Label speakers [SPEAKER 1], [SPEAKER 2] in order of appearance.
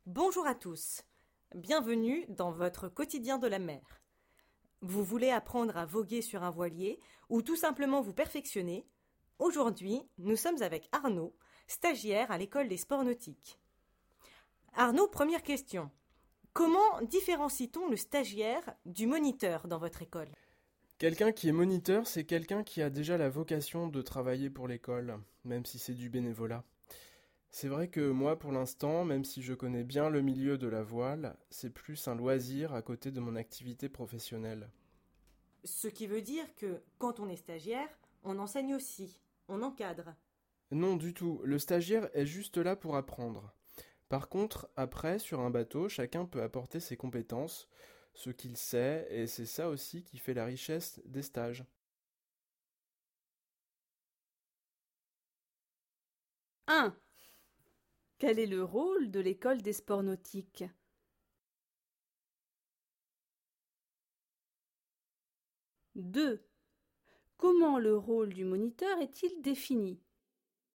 [SPEAKER 1] Bonjour à tous, bienvenue dans votre quotidien de la mer. Vous voulez apprendre à voguer sur un voilier ou tout simplement vous perfectionner? Aujourd'hui, nous sommes avec Arnaud, stagiaire à l'école des sports nautiques. Arnaud, première question. Comment différencie-t-on le stagiaire du moniteur dans votre école?
[SPEAKER 2] Quelqu'un qui est moniteur, c'est quelqu'un qui a déjà la vocation de travailler pour l'école, même si c'est du bénévolat. C'est vrai que moi, pour l'instant, même si je connais bien le milieu de la voile, c'est plus un loisir à côté de mon activité professionnelle.
[SPEAKER 1] Ce qui veut dire que quand on est stagiaire, on enseigne aussi, on encadre.
[SPEAKER 2] Non, du tout, le stagiaire est juste là pour apprendre. Par contre, après, sur un bateau, chacun peut apporter ses compétences, ce qu'il sait, et c'est ça aussi qui fait la richesse des stages.
[SPEAKER 3] 1. Quel est le rôle de l'école des sports nautiques? 2. Comment le rôle du moniteur est-il défini?